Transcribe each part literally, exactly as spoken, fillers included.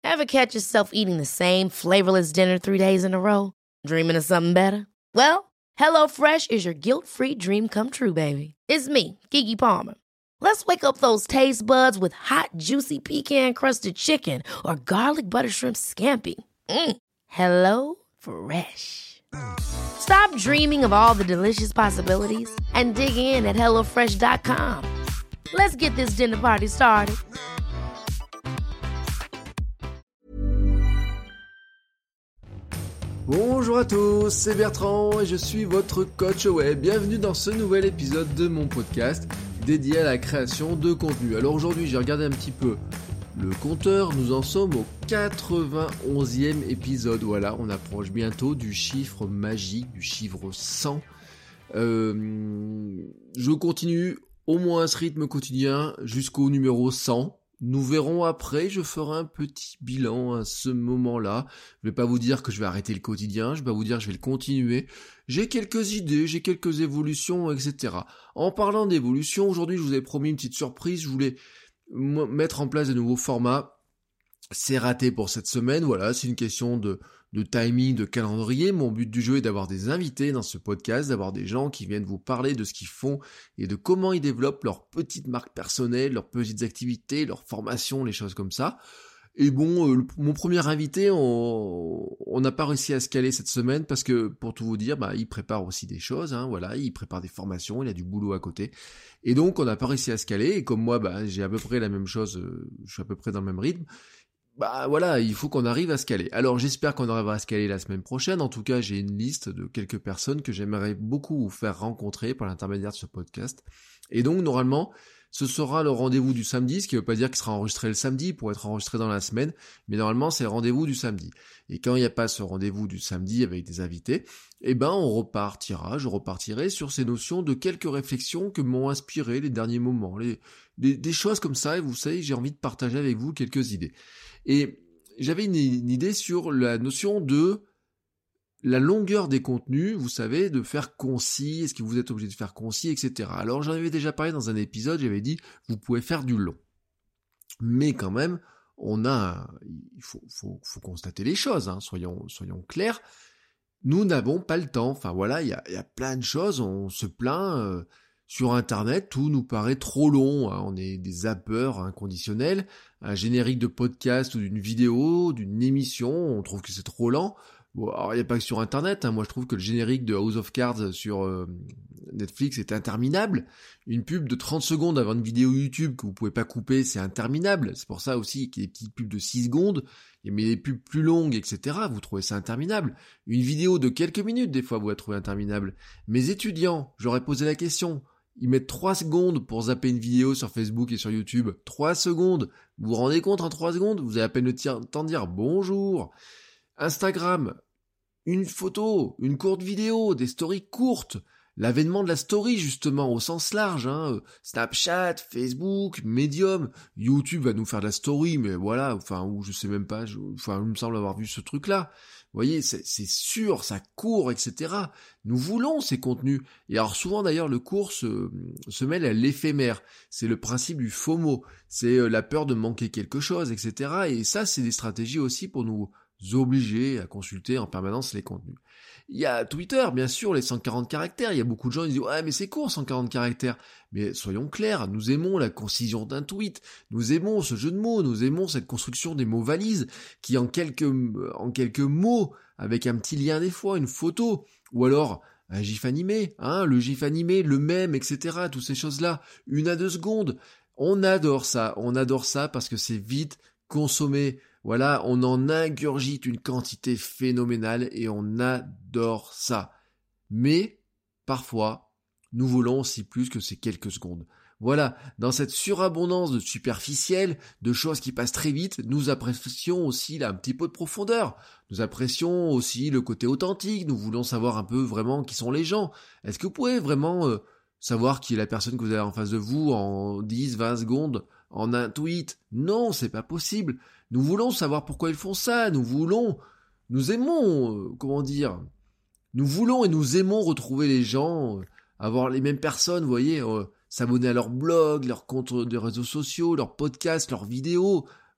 Ever catch yourself eating the same flavorless dinner three days in a row? Dreaming of something better? Well, HelloFresh is your guilt-free dream come true, baby. It's me, Keke Palmer. Let's wake up those taste buds with hot, juicy pecan-crusted chicken or garlic butter shrimp scampi. Mm. Hello Fresh. Stop dreaming of all the delicious possibilities and dig in at hello fresh dot com. Let's get this dinner party started. Bonjour à tous, c'est Bertrand et je suis votre coach web. Bienvenue dans ce nouvel épisode de mon podcast dédié à la création de contenu. Alors aujourd'hui, j'ai regardé un petit peu le compteur, nous en sommes au quatre-vingt-onzième épisode. Voilà, on approche bientôt du chiffre magique, du chiffre cent. Euh, je continue au moins à ce rythme quotidien jusqu'au numéro cent. Nous verrons après, je ferai un petit bilan à ce moment-là. Je vais pas vous dire que je vais arrêter le quotidien, je vais pas vous dire que je vais le continuer. J'ai quelques idées, j'ai quelques évolutions, et cetera. En parlant d'évolution, aujourd'hui je vous ai promis une petite surprise, je voulais m- mettre en place de nouveaux formats. C'est raté pour cette semaine, voilà, c'est une question de, de timing, de calendrier. Mon but du jeu est d'avoir des invités dans ce podcast, d'avoir des gens qui viennent vous parler de ce qu'ils font et de comment ils développent leurs petites marques personnelles, leurs petites activités, leurs formations, les choses comme ça. Et bon, euh, le, mon premier invité, on n'a pas réussi à se caler cette semaine parce que, pour tout vous dire, bah, il prépare aussi des choses, hein, voilà, il prépare des formations, il a du boulot à côté. Et donc, on n'a pas réussi à se caler. Et comme moi, bah, j'ai à peu près la même chose, euh, je suis à peu près dans le même rythme. Bah voilà, il faut qu'on arrive à se caler. Alors j'espère qu'on arrivera à se caler la semaine prochaine. En tout cas, j'ai une liste de quelques personnes que j'aimerais beaucoup vous faire rencontrer par l'intermédiaire de ce podcast. Et donc normalement, ce sera le rendez-vous du samedi, ce qui ne veut pas dire qu'il sera enregistré le samedi pour être enregistré dans la semaine, mais normalement c'est le rendez-vous du samedi. Et quand il n'y a pas ce rendez-vous du samedi avec des invités, eh ben on repartira, je repartirai sur ces notions de quelques réflexions que m'ont inspiré les derniers moments, les, les, des choses comme ça, et vous savez, j'ai envie de partager avec vous quelques idées. Et j'avais une, une idée sur la notion de la longueur des contenus, vous savez, de faire concis, est-ce que vous êtes obligé de faire concis, et cetera. Alors j'en avais déjà parlé dans un épisode, j'avais dit, vous pouvez faire du long. Mais quand même, on a, il faut, faut, faut constater les choses, hein, soyons, soyons clairs, nous n'avons pas le temps, enfin voilà, il y a, y a plein de choses, on se plaint, euh, sur Internet, tout nous paraît trop long, hein. On est des zappeurs inconditionnels, un générique de podcast ou d'une vidéo, d'une émission, on trouve que c'est trop lent. Bon, alors il n'y a pas que sur Internet, hein. Moi je trouve que le générique de House of Cards sur euh, Netflix est interminable. Une pub de trente secondes avant une vidéo YouTube que vous pouvez pas couper, c'est interminable. C'est pour ça aussi qu'il y a des petites pubs de six secondes, mais des pubs plus longues, et cetera. Vous trouvez ça interminable. Une vidéo de quelques minutes, des fois, vous la trouvez interminable. Mes étudiants, j'aurais posé la question. Ils mettent trois secondes pour zapper une vidéo sur Facebook et sur YouTube. trois secondes. Vous vous rendez compte, en trois secondes, vous avez à peine le temps de dire bonjour. Instagram, une photo, une courte vidéo, des stories courtes. L'avènement de la story, justement, au sens large, hein. Snapchat, Facebook, Medium, YouTube va nous faire de la story, mais voilà, enfin, ou je sais même pas, je, enfin, il me semble avoir vu ce truc-là. Vous voyez, c'est, c'est sûr, ça court, et cetera. Nous voulons ces contenus. Et alors souvent d'ailleurs, le court se, se mêle à l'éphémère. C'est le principe du FOMO. C'est la peur de manquer quelque chose, et cetera. Et ça, c'est des stratégies aussi pour nous obliger à consulter en permanence les contenus. Il y a Twitter, bien sûr, les cent quarante caractères. Il y a beaucoup de gens qui disent « Ouais, mais c'est court, cent quarante caractères ». Mais soyons clairs, nous aimons la concision d'un tweet, nous aimons ce jeu de mots, nous aimons cette construction des mots valises qui, en quelques, en quelques mots, avec un petit lien des fois, une photo, ou alors un gif animé, hein, le gif animé, le mème, et cetera, toutes ces choses-là, une à deux secondes. On adore ça, on adore ça parce que c'est vite consommé. Voilà, on en ingurgite une quantité phénoménale et on adore ça. Mais, parfois, nous voulons aussi plus que ces quelques secondes. Voilà, dans cette surabondance de superficiel, de choses qui passent très vite, nous apprécions aussi là, un petit peu de profondeur. Nous apprécions aussi le côté authentique, nous voulons savoir un peu vraiment qui sont les gens. Est-ce que vous pouvez vraiment euh, savoir qui est la personne que vous avez en face de vous en dix, vingt secondes, en un tweet? Non, c'est pas possible. Nous voulons savoir pourquoi ils font ça, nous voulons, nous aimons, euh, comment dire, nous voulons et nous aimons retrouver les gens, euh, avoir les mêmes personnes, vous voyez, euh, s'abonner à leur blog, leurs comptes de réseaux sociaux, leurs podcasts, leurs vidéos.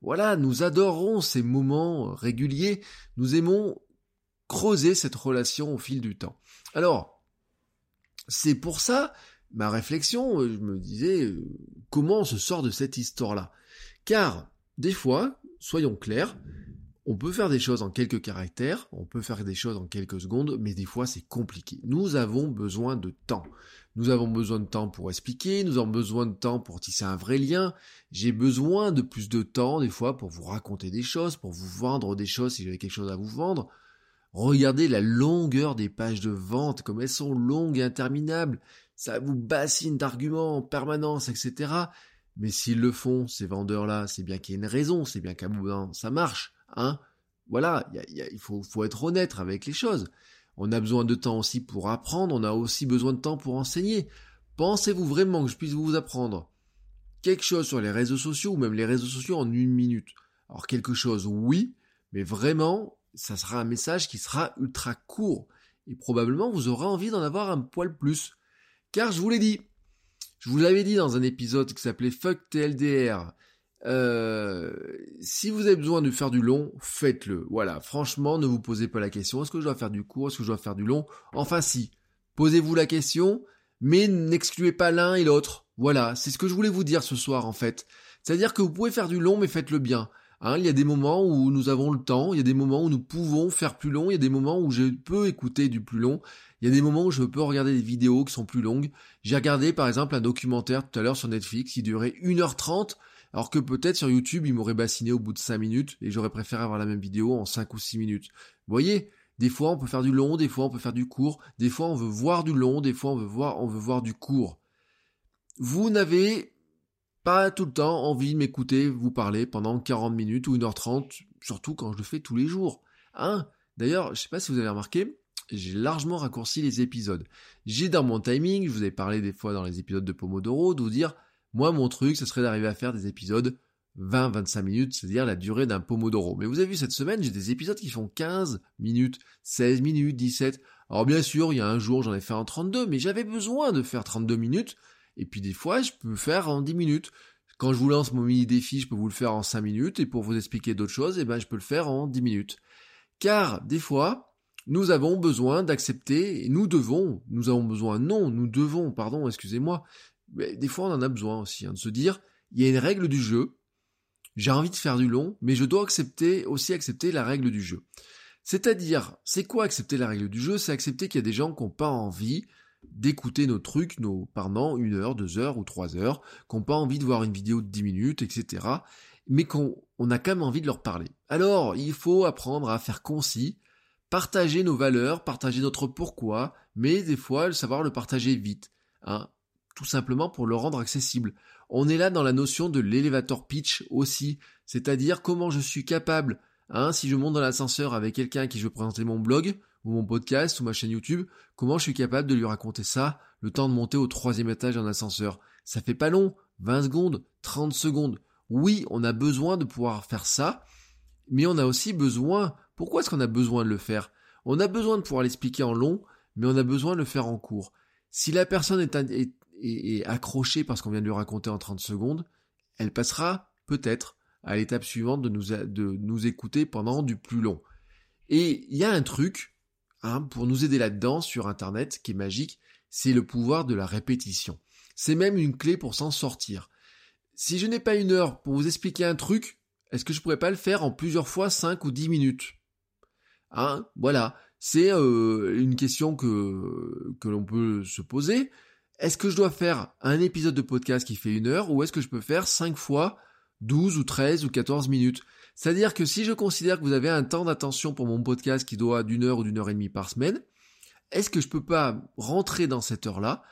Voilà, nous adorons ces moments réguliers, nous aimons creuser cette relation au fil du temps. Alors, c'est pour ça, ma réflexion, je me disais, euh, comment on se sort de cette histoire-là ? Car, des fois, soyons clairs, on peut faire des choses en quelques caractères, on peut faire des choses en quelques secondes, mais des fois c'est compliqué. Nous avons besoin de temps. Nous avons besoin de temps pour expliquer, nous avons besoin de temps pour tisser un vrai lien. J'ai besoin de plus de temps, des fois, pour vous raconter des choses, pour vous vendre des choses si j'avais quelque chose à vous vendre. Regardez la longueur des pages de vente, comme elles sont longues et interminables. Ça vous bassine d'arguments en permanence, et cetera. Mais s'ils le font, ces vendeurs-là, c'est bien qu'il y a une raison, c'est bien qu'à bout d'un moment, ça marche. Hein, voilà, y a, y a, il faut, faut être honnête avec les choses. On a besoin de temps aussi pour apprendre, on a aussi besoin de temps pour enseigner. Pensez-vous vraiment que je puisse vous apprendre quelque chose sur les réseaux sociaux, ou même les réseaux sociaux en une minute ? Alors quelque chose, oui, mais vraiment, ça sera un message qui sera ultra court. Et probablement, vous aurez envie d'en avoir un poil plus. Car je vous l'ai dit, je vous l'avais dit dans un épisode qui s'appelait Fuck T L D R, Euh, si vous avez besoin de faire du long, faites-le. Voilà, franchement, ne vous posez pas la question, est-ce que je dois faire du court, est-ce que je dois faire du long ? Enfin si, posez-vous la question, mais n'excluez pas l'un et l'autre. Voilà, c'est ce que je voulais vous dire ce soir en fait. C'est-à-dire que vous pouvez faire du long, mais faites-le bien. Hein, il y a des moments où nous avons le temps, il y a des moments où nous pouvons faire plus long, il y a des moments où je peux écouter du plus long, il y a des moments où je peux regarder des vidéos qui sont plus longues. J'ai regardé par exemple un documentaire tout à l'heure sur Netflix qui durait une heure trente, alors que peut-être sur YouTube, il m'aurait bassiné au bout de cinq minutes et j'aurais préféré avoir la même vidéo en cinq ou six minutes. Vous voyez, des fois on peut faire du long, des fois on peut faire du court, des fois on veut voir du long, des fois on veut voir, on veut voir du court. Vous n'avez pas tout le temps envie de m'écouter vous parler pendant quarante minutes ou une heure trente, surtout quand je le fais tous les jours. Hein ? D'ailleurs, je sais pas si vous avez remarqué, j'ai largement raccourci les épisodes. J'ai dans mon timing, je vous avais parlé des fois dans les épisodes de Pomodoro, de vous dire, moi mon truc, ce serait d'arriver à faire des épisodes vingt à vingt-cinq minutes, c'est-à-dire la durée d'un Pomodoro. Mais vous avez vu cette semaine, j'ai des épisodes qui font quinze minutes, seize minutes, dix-sept. Alors bien sûr, il y a un jour, j'en ai fait en trente-deux, mais j'avais besoin de faire trente-deux minutes, et puis des fois, je peux faire en dix minutes. Quand je vous lance mon mini-défi, je peux vous le faire en cinq minutes, et pour vous expliquer d'autres choses, eh ben, je peux le faire en dix minutes. Car, des fois, nous avons besoin d'accepter, et nous devons, nous avons besoin, non, nous devons, pardon, excusez-moi, mais des fois on en a besoin aussi, hein, de se dire, il y a une règle du jeu, j'ai envie de faire du long, mais je dois accepter, aussi accepter la règle du jeu. C'est-à-dire, c'est quoi accepter la règle du jeu ? C'est accepter qu'il y a des gens qui n'ont pas envie d'écouter nos trucs, nos, pendant une heure, deux heures ou trois heures, qui n'ont pas envie de voir une vidéo de dix minutes, et cetera, mais qu'on on a quand même envie de leur parler. Alors, il faut apprendre à faire concis, partager nos valeurs, partager notre pourquoi, mais des fois, savoir le partager vite, hein, tout simplement pour le rendre accessible. On est là dans la notion de l'elevator pitch aussi, c'est-à-dire comment je suis capable, hein, si je monte dans l'ascenseur avec quelqu'un à qui je veux présenter mon blog, ou mon podcast, ou ma chaîne YouTube, comment je suis capable de lui raconter ça, le temps de monter au troisième étage d'un ascenseur. Ça fait pas long, vingt secondes, trente secondes. Oui, on a besoin de pouvoir faire ça, mais on a aussi besoin... Pourquoi est-ce qu'on a besoin de le faire ? On a besoin de pouvoir l'expliquer en long, mais on a besoin de le faire en court. Si la personne est, est, est, est accrochée parce qu'on vient de lui raconter en trente secondes, elle passera peut-être à l'étape suivante de nous, de nous écouter pendant du plus long. Et il y a un truc, hein, pour nous aider là-dedans sur Internet qui est magique, c'est le pouvoir de la répétition. C'est même une clé pour s'en sortir. Si je n'ai pas une heure pour vous expliquer un truc, est-ce que je pourrais pas le faire en plusieurs fois cinq ou dix minutes ? Hein, voilà, c'est euh, une question que, que l'on peut se poser. Est-ce que je dois faire un épisode de podcast qui fait une heure ou est-ce que je peux faire cinq fois douze ou treize ou quatorze minutes ? C'est-à-dire que si je considère que vous avez un temps d'attention pour mon podcast qui doit d'une heure ou d'une heure et demie par semaine, est-ce que je peux pas rentrer dans cette heure-là,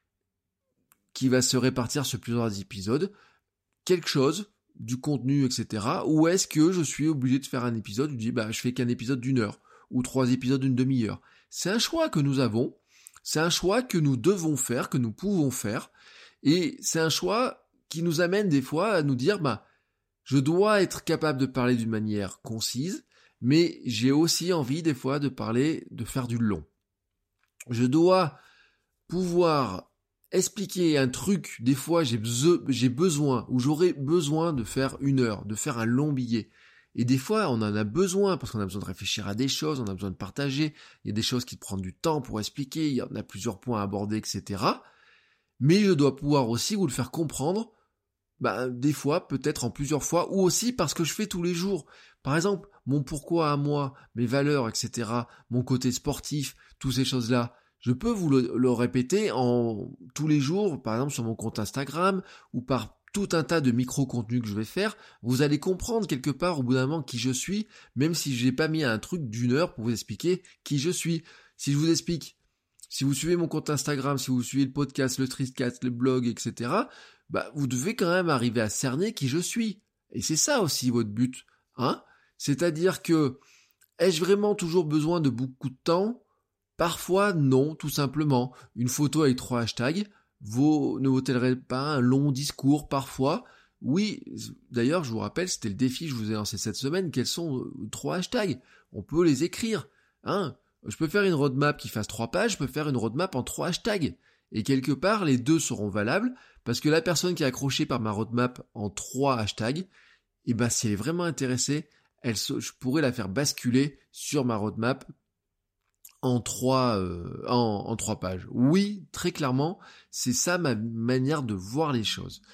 qui va se répartir sur plusieurs épisodes, quelque chose, du contenu, et cetera, ou est-ce que je suis obligé de faire un épisode où je dis, bah, je fais qu'un épisode d'une heure, ou trois épisodes d'une demi-heure. C'est un choix que nous avons, c'est un choix que nous devons faire, que nous pouvons faire, et c'est un choix qui nous amène des fois à nous dire, bah, je dois être capable de parler d'une manière concise, mais j'ai aussi envie des fois de parler, de faire du long. Je dois pouvoir expliquer un truc, des fois j'ai, beso- j'ai besoin, ou j'aurais besoin de faire une heure, de faire un long billet. Et des fois, on en a besoin, parce qu'on a besoin de réfléchir à des choses, on a besoin de partager, il y a des choses qui prennent du temps pour expliquer, il y en a plusieurs points à aborder, et cetera. Mais je dois pouvoir aussi vous le faire comprendre, bah, des fois, peut-être en plusieurs fois, ou aussi parce que je fais tous les jours. Par exemple, mon pourquoi à moi, mes valeurs, et cetera, mon côté sportif, toutes ces choses-là, je peux vous le, le répéter en tous les jours, par exemple sur mon compte Instagram, ou par tout un tas de micro-contenus que je vais faire. Vous allez comprendre quelque part au bout d'un moment qui je suis, même si je n'ai pas mis un truc d'une heure pour vous expliquer qui je suis. Si je vous explique, si vous suivez mon compte Instagram, si vous suivez le podcast, le Streetcast, le blog, et cetera, bah, vous devez quand même arriver à cerner qui je suis. Et c'est ça aussi votre but, hein. C'est-à-dire que, ai-je vraiment toujours besoin de beaucoup de temps ? Parfois, non, tout simplement. Une photo avec trois hashtags vaut, ne vaut-elle pas un long discours parfois ? Oui, d'ailleurs, je vous rappelle, c'était le défi que je vous ai lancé cette semaine. Quels sont euh, trois hashtags ? On peut les écrire, hein. Je peux faire une roadmap qui fasse trois pages, je peux faire une roadmap en trois hashtags. Et quelque part, les deux seront valables, parce que la personne qui est accrochée par ma roadmap en trois hashtags, eh ben, si elle est vraiment intéressée, elle, je pourrais la faire basculer sur ma roadmap en trois, euh, en, en trois pages. Oui, très clairement, c'est ça ma manière de voir les choses.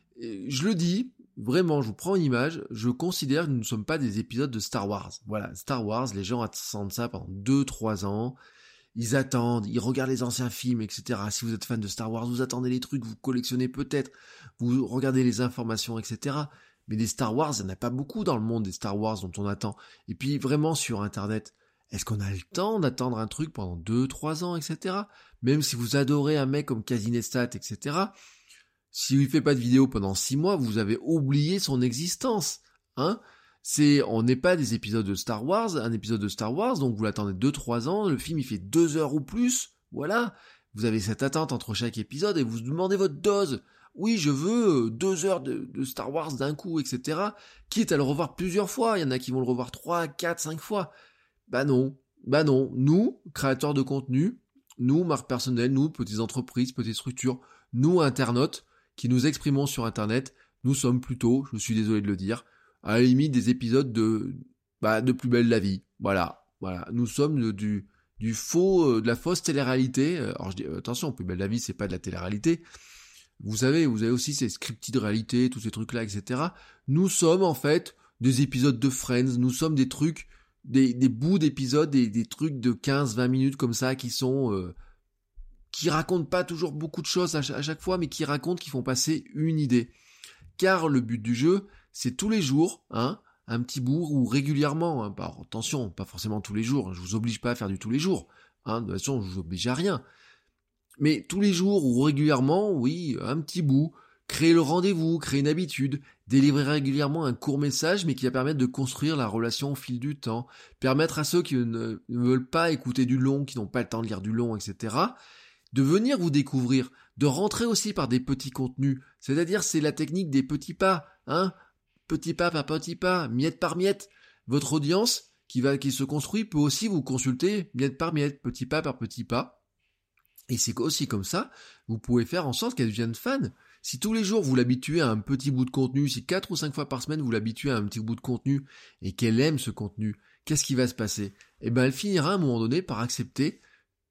Et je le dis, vraiment, je vous prends une image, je considère que nous ne sommes pas des épisodes de Star Wars. Voilà, Star Wars, les gens attendent ça pendant deux trois ans, ils attendent, ils regardent les anciens films, et cetera. Si vous êtes fan de Star Wars, vous attendez les trucs, vous collectionnez peut-être, vous regardez les informations, et cetera. Mais des Star Wars, il n'y en a pas beaucoup dans le monde, des Star Wars dont on attend. Et puis vraiment sur Internet, est-ce qu'on a le temps d'attendre un truc pendant deux trois ans, et cetera. Même si vous adorez un mec comme Casinestat, et cetera, s'il ne fait pas de vidéo pendant six mois, vous avez oublié son existence, hein. C'est, on n'est pas des épisodes de Star Wars, un épisode de Star Wars, donc vous l'attendez deux trois ans, le film il fait deux heures ou plus, voilà. Vous avez cette attente entre chaque épisode et vous demandez votre dose. Oui, je veux deux heures de, de Star Wars d'un coup, et cetera. Quitte à le revoir plusieurs fois, il y en a qui vont le revoir trois, quatre, cinq fois. Bah non, bah non. Nous, créateurs de contenu, nous, marques personnelles, nous, petites entreprises, petites structures, nous, internautes, qui nous exprimons sur Internet, nous sommes plutôt, je suis désolé de le dire, à la limite des épisodes de, bah, de Plus belle la vie. Voilà, voilà. Nous sommes de, du, du faux, de la fausse télé-réalité. Alors je dis, attention, Plus belle la vie, c'est pas de la télé-réalité. Vous savez, vous avez aussi ces scripted réalités, tous ces trucs-là, et cetera. Nous sommes en fait des épisodes de Friends. Nous sommes des trucs, des, des bouts d'épisodes, des, des trucs de quinze vingt minutes comme ça qui sont, euh, qui racontent pas toujours beaucoup de choses à, ch- à chaque fois, mais qui racontent, qui font passer une idée. Car le but du jeu, c'est tous les jours, hein, un petit bout ou régulièrement. Hein. Alors, attention, pas forcément tous les jours. Je vous oblige pas à faire du tous les jours. Hein. De toute façon, je vous oblige à rien. Mais tous les jours ou régulièrement, oui, un petit bout. Créer le rendez-vous, créer une habitude, délivrer régulièrement un court message, mais qui va permettre de construire la relation au fil du temps. Permettre à ceux qui ne, ne veulent pas écouter du long, qui n'ont pas le temps de lire du long, et cetera, de venir vous découvrir, de rentrer aussi par des petits contenus. C'est-à-dire, c'est la technique des petits pas, hein. Petit pas par petit pas, miette par miette. Votre audience qui va, qui se construit peut aussi vous consulter miette par miette, petit pas par petit pas. Et c'est aussi comme ça, vous pouvez faire en sorte qu'elle devienne fan. Si tous les jours vous l'habituez à un petit bout de contenu, si quatre ou cinq fois par semaine vous l'habituez à un petit bout de contenu et qu'elle aime ce contenu, qu'est-ce qui va se passer ? Eh ben, elle finira à un moment donné par accepter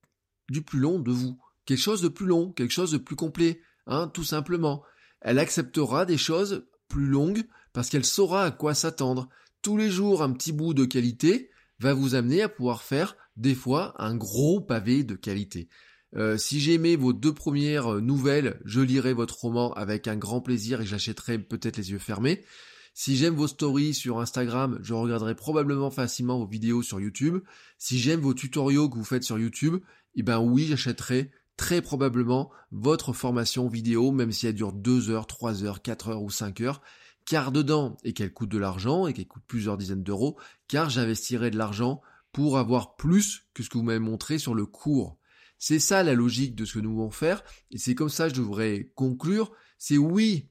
du plus long de vous. Quelque chose de plus long, quelque chose de plus complet, hein, tout simplement. Elle acceptera des choses plus longues parce qu'elle saura à quoi s'attendre. Tous les jours, un petit bout de qualité va vous amener à pouvoir faire, des fois, un gros pavé de qualité. Euh, si j'ai aimé vos deux premières nouvelles, je lirai votre roman avec un grand plaisir et j'achèterai peut-être les yeux fermés. Si j'aime vos stories sur Instagram, je regarderai probablement facilement vos vidéos sur YouTube. Si j'aime vos tutoriaux que vous faites sur YouTube, eh ben oui, j'achèterai très probablement votre formation vidéo, même si elle dure deux heures, trois heures, quatre heures ou cinq heures, car dedans, et qu'elle coûte de l'argent, et qu'elle coûte plusieurs dizaines d'euros, car j'investirai de l'argent pour avoir plus que ce que vous m'avez montré sur le cours. C'est ça la logique de ce que nous voulons faire, et c'est comme ça que je devrais conclure, c'est oui,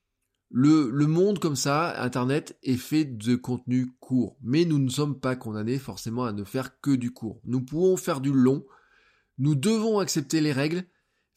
le, le monde comme ça, Internet, est fait de contenu court, mais nous ne sommes pas condamnés forcément à ne faire que du court. Nous pouvons faire du long, nous devons accepter les règles,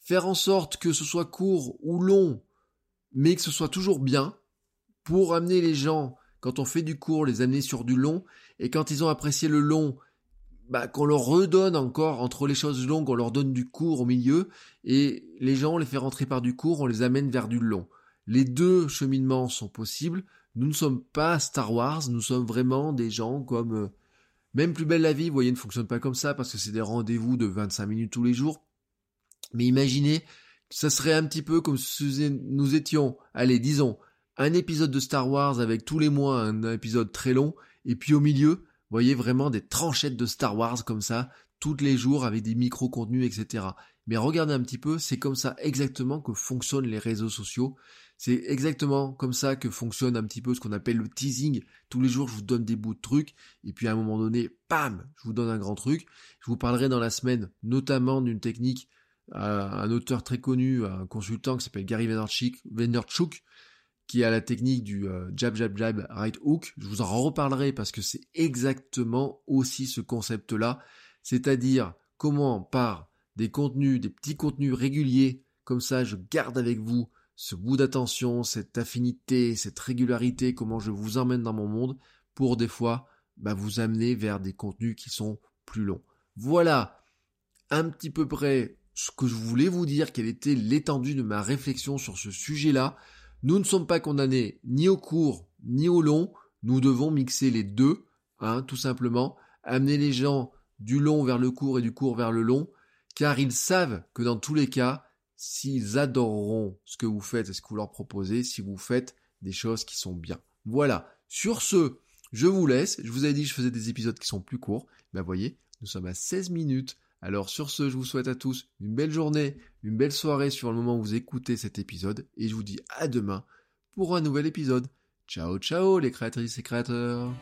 faire en sorte que ce soit court ou long, mais que ce soit toujours bien, pour amener les gens, quand on fait du court, les amener sur du long, et quand ils ont apprécié le long, bah, qu'on leur redonne encore, entre les choses longues, on leur donne du court au milieu, et les gens, on les fait rentrer par du court, on les amène vers du long. Les deux cheminements sont possibles. Nous ne sommes pas Star Wars, nous sommes vraiment des gens comme... Euh, même Plus belle la vie, vous voyez, ne fonctionne pas comme ça, parce que c'est des rendez-vous de vingt-cinq minutes tous les jours. Mais imaginez que ça serait un petit peu comme si nous étions, allez, disons, un épisode de Star Wars avec tous les mois un épisode très long, et puis au milieu, vous voyez vraiment des tranchettes de Star Wars comme ça, tous les jours avec des micro-contenus, et cetera. Mais regardez un petit peu, c'est comme ça exactement que fonctionnent les réseaux sociaux. C'est exactement comme ça que fonctionne un petit peu ce qu'on appelle le teasing. Tous les jours, je vous donne des bouts de trucs, et puis à un moment donné, bam, je vous donne un grand truc. Je vous parlerai dans la semaine, notamment d'une technique, euh, un auteur très connu, un consultant qui s'appelle Gary Vaynerchuk, qui a la technique du euh, jab, jab, jab, right hook. Je vous en reparlerai parce que c'est exactement aussi ce concept-là. C'est-à-dire comment, par des contenus, des petits contenus réguliers, comme ça, je garde avec vous ce bout d'attention, cette affinité, cette régularité, comment je vous emmène dans mon monde, pour des fois, bah, vous amener vers des contenus qui sont plus longs. Voilà, un petit peu près ce que je voulais vous dire, quelle était l'étendue de ma réflexion sur ce sujet-là. Nous ne sommes pas condamnés ni au court, ni au long, nous devons mixer les deux, hein, tout simplement, amener les gens du long vers le court et du court vers le long, car ils savent que dans tous les cas, s'ils adoreront ce que vous faites et ce que vous leur proposez, si vous faites des choses qui sont bien. Voilà, sur ce, je vous laisse. Je vous avais dit que je faisais des épisodes qui sont plus courts. Ben voyez, nous sommes à seize minutes. Alors sur ce, je vous souhaite à tous une belle journée, une belle soirée sur le moment où vous écoutez cet épisode. Et je vous dis à demain pour un nouvel épisode. Ciao, ciao les créatrices et créateurs.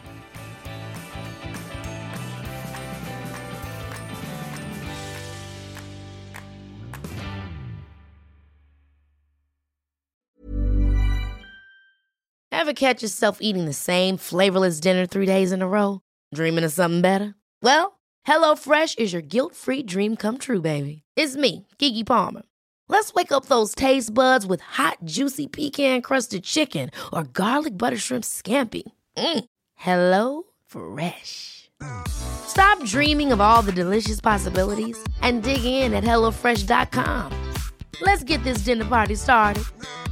Ever catch yourself eating the same flavorless dinner three days in a row? Dreaming of something better? Well, HelloFresh is your guilt-free dream come true, baby. It's me, Keke Palmer. Let's wake up those taste buds with hot, juicy pecan-crusted chicken or garlic butter shrimp scampi. Mm. Hello Fresh. Stop dreaming of all the delicious possibilities and dig in at hello fresh dot com. Let's get this dinner party started.